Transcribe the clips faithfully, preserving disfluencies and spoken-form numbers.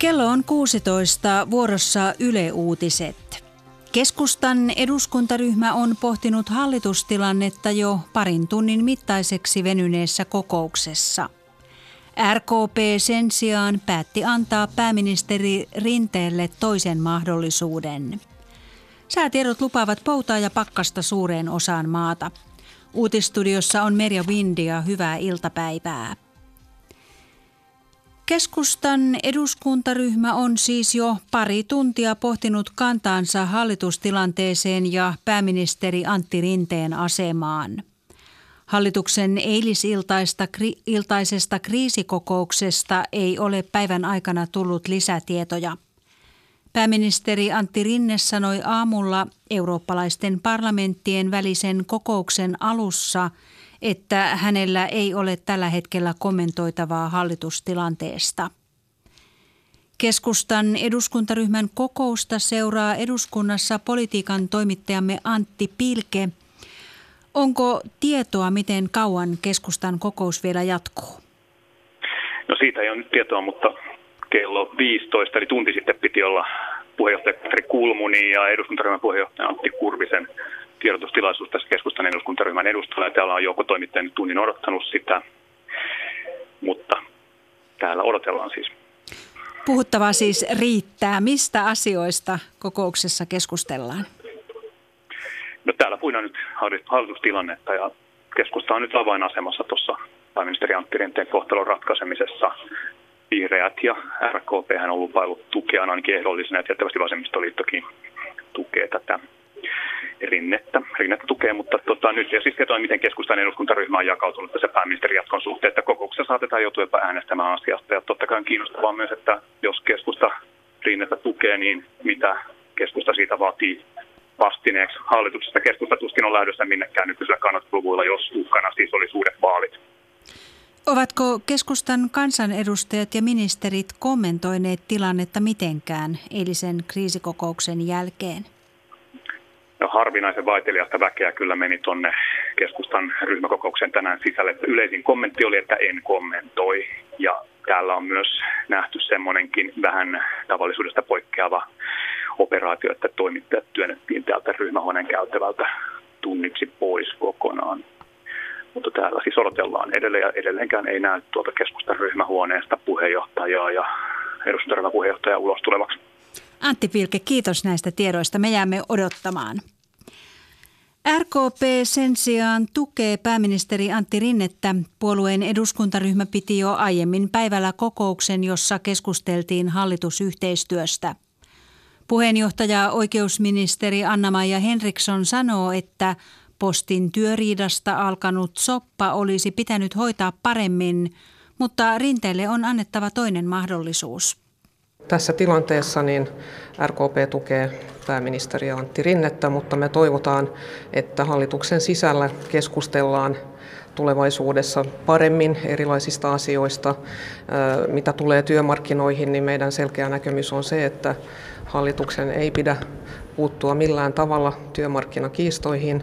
Kello on kuusitoista, vuorossa Yle Uutiset. Keskustan eduskuntaryhmä on pohtinut hallitustilannetta jo parin tunnin mittaiseksi venyneessä kokouksessa. R K P sen sijaan päätti antaa pääministeri Rinteelle toisen mahdollisuuden. Säätiedot lupaavat poutaa ja pakkasta suureen osaan maata. Uutisstudiossa on Merja Windia, hyvää iltapäivää. Keskustan eduskuntaryhmä on siis jo pari tuntia pohtinut kantaansa hallitustilanteeseen ja pääministeri Antti Rinteen asemaan. Hallituksen eilisiltaista iltaisesta kriisikokouksesta ei ole päivän aikana tullut lisätietoja. Pääministeri Antti Rinne sanoi aamulla eurooppalaisten parlamenttien välisen kokouksen alussa, että hänellä ei ole tällä hetkellä kommentoitavaa hallitustilanteesta. Keskustan eduskuntaryhmän kokousta seuraa eduskunnassa politiikan toimittajamme Antti Pilke. Onko tietoa, miten kauan keskustan kokous vielä jatkuu? No siitä ei ole nyt tietoa, mutta kello viisitoista, eli tunti sitten piti olla puheenjohtaja Katri Kulmuni ja eduskuntaryhmän puheenjohtaja Antti Kurvisen tiedotustilaisuus tässä keskustan eduskuntaryhmän edustajalla. Täällä on joukko toimittajia tunnin odottanut sitä, mutta täällä odotellaan siis. Puhuttavaa siis riittää. Mistä asioista kokouksessa keskustellaan? No täällä puhutaan nyt hallitustilannetta ja keskusta on nyt avainasemassa tuossa pääministeri Antti Rinteen kohtalon ratkaisemisessa. Vihreät ja R K P hän on lupaillut tukea ainakin ehdollisena ja tiettävästi vasemmistoliittokin tukee tätä rinnettä. Rinnettä tukee, mutta tota, nyt ja siis tietoa, miten keskustan eduskuntaryhmä on jakautunut tässä pääministerin jatkon suhteen, että kokouksessa saatetaan joutua jopa äänestämään asiasta. Ja totta kai on kiinnostavaa myös, että jos keskusta rinnettä tukee, niin mitä keskusta siitä vaatii vastineeksi. Hallituksesta keskusta tuskin on lähdössä minnekään nykyisillä kannatusluvuilla, jos uhkana siis oli suuret vaalit. Ovatko keskustan kansanedustajat ja ministerit kommentoineet tilannetta mitenkään eilisen kriisikokouksen jälkeen? No, harvinaisen vaiteliasta väkeä kyllä meni tuonne keskustan ryhmäkokouksen tänään sisälle. Yleisin kommentti oli, että en kommentoi. Ja täällä on myös nähty semmoinenkin vähän tavallisuudesta poikkeava operaatio, että toimittajat työnnettiin täältä ryhmähuoneen käytävältä tunniksi pois kokonaan. Mutta täällä siis odotellaan edelleen ja edelleenkään ei näy tuolta keskustan ryhmähuoneesta puheenjohtajaa ja eduskuntaryhmän puheenjohtajaa ulos tulevaksi. Antti Pilke, kiitos näistä tiedoista. Me jäämme odottamaan. R K P sen sijaan tukee pääministeri Antti Rinnettä. Puolueen eduskuntaryhmä piti jo aiemmin päivällä kokouksen, jossa keskusteltiin hallitusyhteistyöstä. Puheenjohtaja oikeusministeri Anna-Maija Henriksson sanoo, että postin työriidasta alkanut soppa olisi pitänyt hoitaa paremmin, mutta Rinteelle on annettava toinen mahdollisuus. Tässä tilanteessa niin R K P tukee pääministeri Antti Rinnettä, mutta me toivotaan, että hallituksen sisällä keskustellaan tulevaisuudessa paremmin erilaisista asioista. Mitä tulee työmarkkinoihin, niin meidän selkeä näkemys on se, että hallituksen ei pidä puuttua millään tavalla työmarkkinakiistoihin.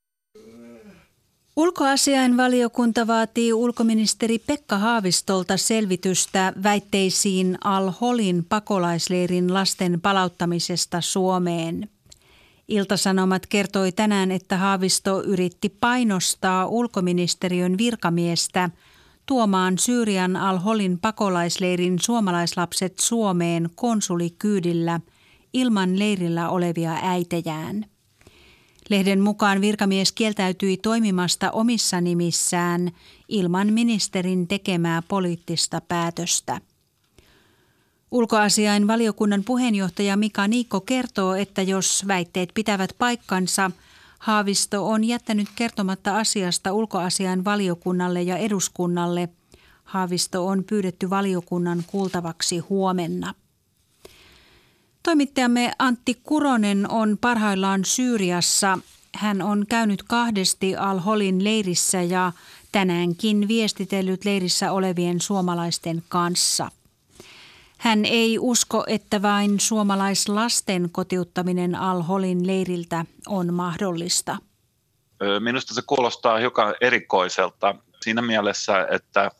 Ulkoasiainvaliokunta vaatii ulkoministeri Pekka Haavistolta selvitystä väitteisiin Al-Holin pakolaisleirin lasten palauttamisesta Suomeen. Ilta-Sanomat kertoi tänään, että Haavisto yritti painostaa ulkoministeriön virkamiestä tuomaan Syyrian Al-Holin pakolaisleirin suomalaislapset Suomeen konsulikyydillä ilman leirillä olevia äitejään. Lehden mukaan virkamies kieltäytyi toimimasta omissa nimissään ilman ministerin tekemää poliittista päätöstä. Ulkoasiainvaliokunnan puheenjohtaja Mika Niikko kertoo, että jos väitteet pitävät paikkansa, Haavisto on jättänyt kertomatta asiasta ulkoasiainvaliokunnalle ja eduskunnalle. Haavisto on pyydetty valiokunnan kuultavaksi huomenna. Toimittajamme Antti Kuronen on parhaillaan Syyriassa. Hän on käynyt kahdesti Al-Holin leirissä ja tänäänkin viestitellyt leirissä olevien suomalaisten kanssa. Hän ei usko, että vain suomalaislasten kotiuttaminen Al-Holin leiriltä on mahdollista. Minusta se kuulostaa hiukan erikoiselta siinä mielessä, että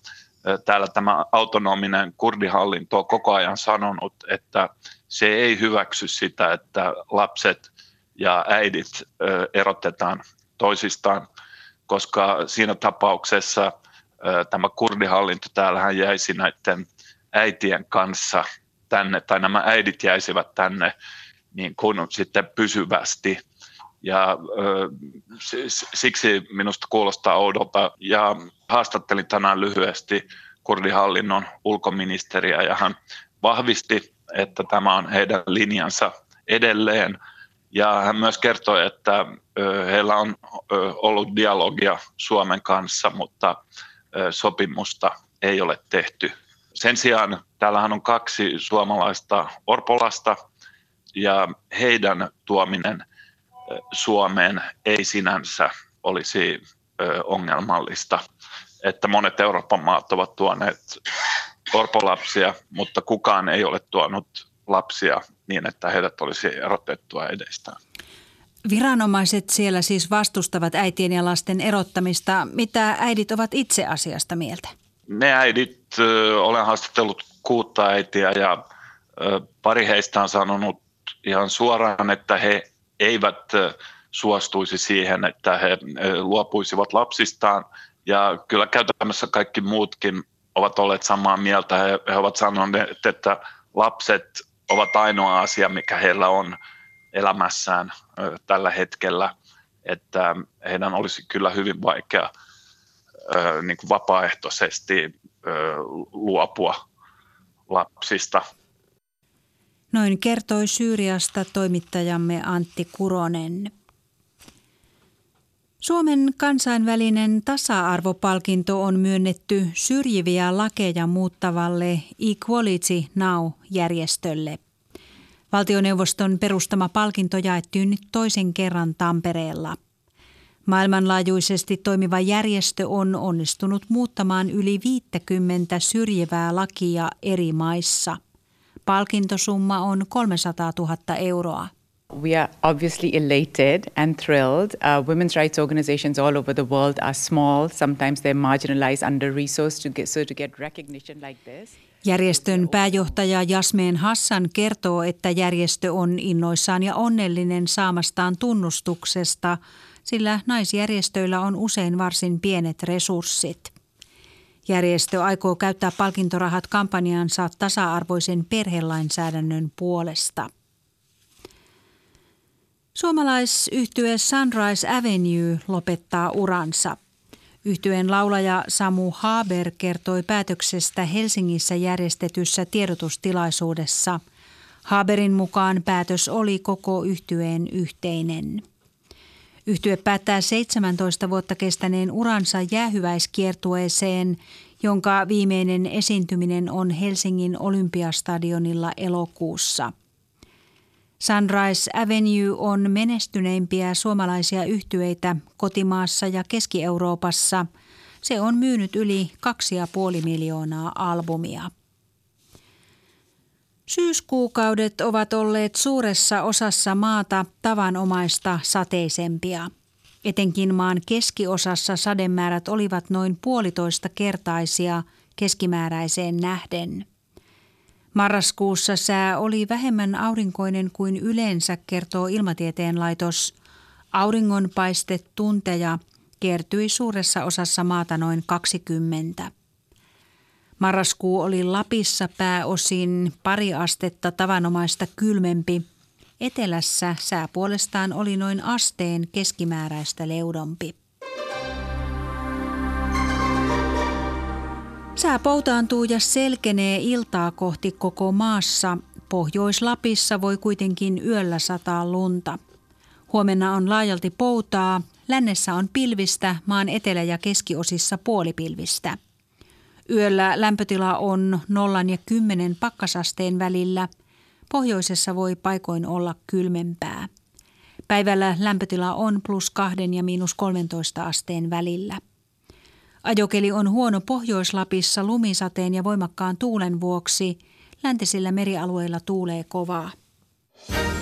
täällä tämä autonominen kurdihallinto on koko ajan sanonut, että se ei hyväksy sitä, että lapset ja äidit erotetaan toisistaan, koska siinä tapauksessa tämä kurdihallinto täällähän jäisi näiden äitien kanssa tänne, tai nämä äidit jäisivät tänne niin kuin sitten pysyvästi. Ja siksi minusta kuulostaa oudolta. Ja haastattelin tänään lyhyesti kurdihallinnon ulkoministeriä, ja hän vahvisti, että tämä on heidän linjansa edelleen. Ja hän myös kertoi, että heillä on ollut dialogia Suomen kanssa, mutta sopimusta ei ole tehty. Sen sijaan täällähän on kaksi suomalaista orpolasta, ja heidän tuominen Suomeen ei sinänsä olisi ongelmallista. Että monet Euroopan maat ovat tuoneet orpolapsia, mutta kukaan ei ole tuonut lapsia niin, että heidät olisi erotettua edestään. Viranomaiset siellä siis vastustavat äitien ja lasten erottamista. Mitä äidit ovat itse asiasta mieltä? Ne äidit, olen haastatellut kuutta äitiä, ja pari heistä on sanonut ihan suoraan, että he eivät suostuisi siihen, että he luopuisivat lapsistaan. Ja kyllä käytännössä kaikki muutkin ovat olleet samaa mieltä. He, he ovat sanoneet, että lapset ovat ainoa asia, mikä heillä on elämässään tällä hetkellä. Että heidän olisi kyllä hyvin vaikea niin kuin vapaaehtoisesti luopua lapsista. Noin kertoi Syyriasta toimittajamme Antti Kuronen. Suomen kansainvälinen tasa-arvopalkinto on myönnetty syrjiviä lakeja muuttavalle Equality Now-järjestölle. Valtioneuvoston perustama palkinto jaettiin nyt toisen kerran Tampereella. Maailmanlaajuisesti toimiva järjestö on onnistunut muuttamaan yli viisikymmentä syrjivää lakia eri maissa. Palkintosumma on kolmesataatuhatta euroa. We are obviously elated and thrilled. Uh, women's rights organizations all over the world are small. Sometimes they're marginalized, under-resourced, to get, so to get recognition like this. Järjestön pääjohtaja Jasmeen Hassan kertoo, että järjestö on innoissaan ja onnellinen saamastaan tunnustuksesta, sillä naisjärjestöillä on usein varsin pienet resurssit. Järjestö aikoo käyttää palkintorahat kampanjansa tasa-arvoisen perhelainsäädännön puolesta. Suomalaisyhtye Sunrise Avenue lopettaa uransa. Yhtyeen laulaja Samu Haber kertoi päätöksestä Helsingissä järjestetyssä tiedotustilaisuudessa. Haberin mukaan päätös oli koko yhtyeen yhteinen. Yhtye päättää seitsemäntoista vuotta kestäneen uransa jäähyväiskiertueeseen, jonka viimeinen esiintyminen on Helsingin Olympiastadionilla elokuussa. Sunrise Avenue on menestyneimpiä suomalaisia yhtyeitä kotimaassa ja Keski-Euroopassa. Se on myynyt yli kaksi ja puoli miljoonaa albumia. Syyskuukaudet ovat olleet suuressa osassa maata tavanomaista sateisempia. Etenkin maan keskiosassa sademäärät olivat noin puolitoista kertaisia keskimääräiseen nähden. Marraskuussa sää oli vähemmän aurinkoinen kuin yleensä, kertoo Ilmatieteen laitos. Auringonpaistetunteja kertyi suuressa osassa maata noin kaksikymmentä. Marraskuu oli Lapissa pääosin pari astetta tavanomaista kylmempi. Etelässä sää puolestaan oli noin asteen keskimääräistä leudompi. Sää poutaantuu ja selkenee iltaa kohti koko maassa. Pohjois-Lapissa voi kuitenkin yöllä sataa lunta. Huomenna on laajalti poutaa. Lännessä on pilvistä, maan etelä- ja keskiosissa puolipilvistä. Yöllä lämpötila on nollan ja kymmenen pakkasasteen välillä. Pohjoisessa voi paikoin olla kylmempää. Päivällä lämpötila on plus kahden ja miinus kolmentoista asteen välillä. Ajokeli on huono Pohjois-Lapissa lumisateen ja voimakkaan tuulen vuoksi. Läntisillä merialueilla tuulee kovaa.